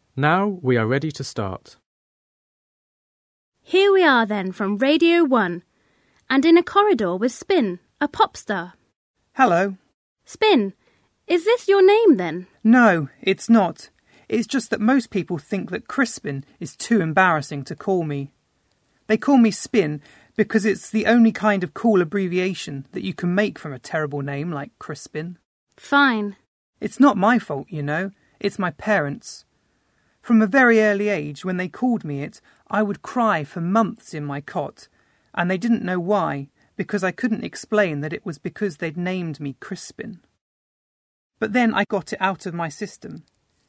Now we are ready to start. Here we are then from Radio 1, and in a corridor with Spin, a pop star. Hello. Spin, is this your name then? No, it's not. It's just that most people think that Crispin is too embarrassing to call me. They call me Spin because it's the only kind of cool abbreviation that you can make from a terrible name like Crispin. Fine. It's not my fault, you know. It's my parents'. From a very early age, when they called me it, I would cry for months in my cot, and they didn't know why, because I couldn't explain that it was because they'd named me Crispin. But then I got it out of my system.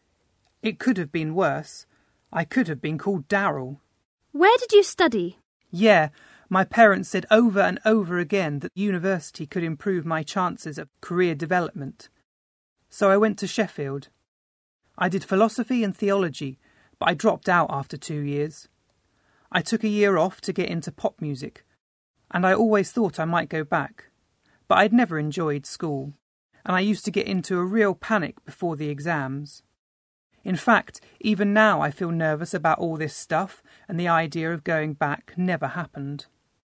It could have been worse. I could have been called Darryl. Where did you study? Yeah, my parents said over and over again that university could improve my chances of career development. So I went to Sheffield. I did philosophy and theology, but I dropped out after 2 years. I took a year off to get into pop music, and I always thought I might go back. But I'd never enjoyed school, and I used to get into a real panic before the exams. In fact, even now I feel nervous about all this stuff, and the idea of going back never happened.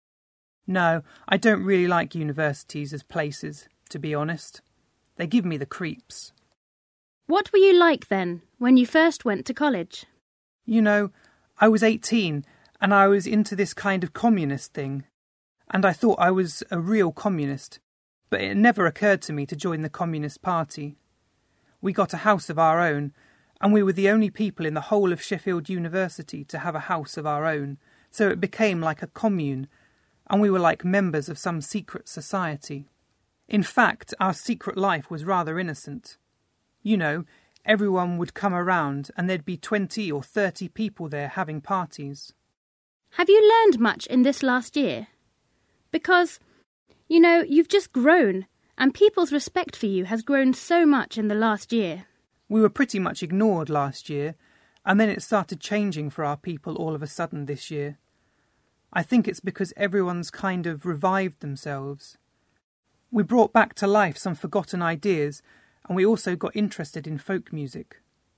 No, I don't really like universities as places, to be honest. They give me the creeps. What were you like then, when you first went to college? You know, I was 18, and I was into this kind of communist thing. And I thought I was a real communist, but it never occurred to me to join the Communist Party. We got a house of our own, and we were the only people in the whole of Sheffield University to have a house of our own, so it became like a commune, and we were like members of some secret society. In fact, our secret life was rather innocent. You know, everyone would come around and there'd be 20 or 30 people there having parties. Have you learned much in this last year? Because, you know, you've just grown, and people's respect for you has grown so much in the last year. We were pretty much ignored last year, and then it started changing for our people all of a sudden this year. I think it's because everyone's kind of revived themselves. We brought back to life some forgotten ideas, and we also got interested in folk music.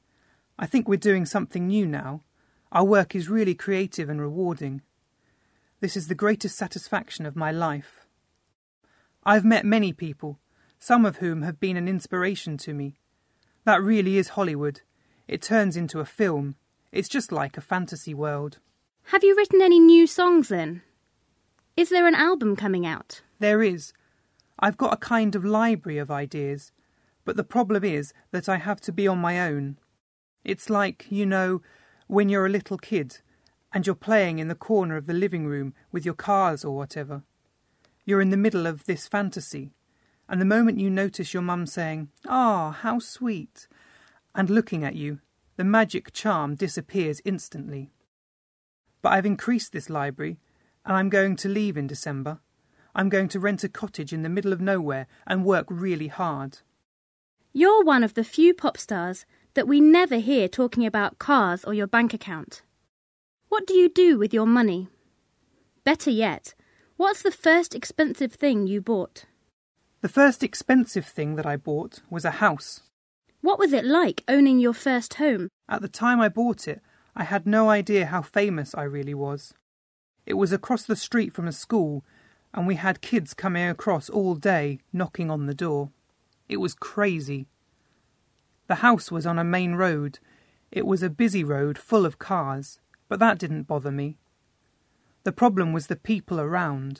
I think we're doing something new now. Our work is really creative and rewarding. This is the greatest satisfaction of my life. I've met many people, some of whom have been an inspiration to me. That really is Hollywood. It turns into a film. It's just like a fantasy world. Have you written any new songs then? Is there an album coming out? There is. I've got a kind of library of ideas, but the problem is that I have to be on my own. It's like, you know, when you're a little kid and you're playing in the corner of the living room with your cars or whatever. You're in the middle of this fantasy, and the moment you notice your mum saying, "Ah, how sweet," and looking at you, the magic charm disappears instantly. But I've increased this library, and I'm going to leave in December. I'm going to rent a cottage in the middle of nowhere and work really hard. You're one of the few pop stars that we never hear talking about cars or your bank account. What do you do with your money? Better yet, what's the first expensive thing you bought? The first expensive thing that I bought was a house. What was it like owning your first home? At the time I bought it, I had no idea how famous I really was. It was across the street from a school, and we had kids coming across all day knocking on the door. It was crazy. The house was on a main road. It was a busy road full of cars, but that didn't bother me. The problem was the people around.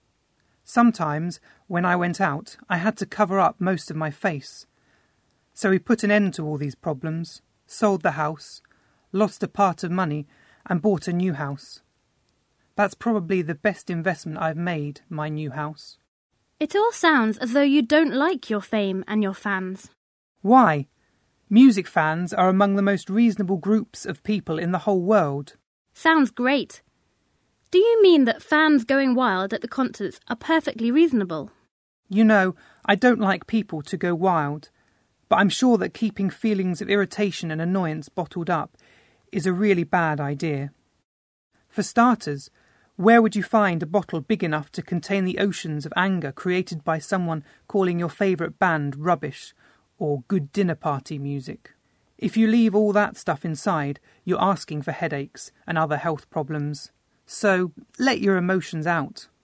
Sometimes, when I went out, I had to cover up most of my face. So we put an end to all these problems, sold the house, lost a part of money, and bought a new house. That's probably the best investment I've made, my new house. It all sounds as though you don't like your fame and your fans. Why? Music fans are among the most reasonable groups of people in the whole world. Sounds great. Do you mean that fans going wild at the concerts are perfectly reasonable? You know, I don't like people to go wild, but I'm sure that keeping feelings of irritation and annoyance bottled up is a really bad idea. For starters, where would you find a bottle big enough to contain the oceans of anger created by someone calling your favourite band rubbish or good dinner party music? If you leave all that stuff inside, you're asking for headaches and other health problems. So let your emotions out.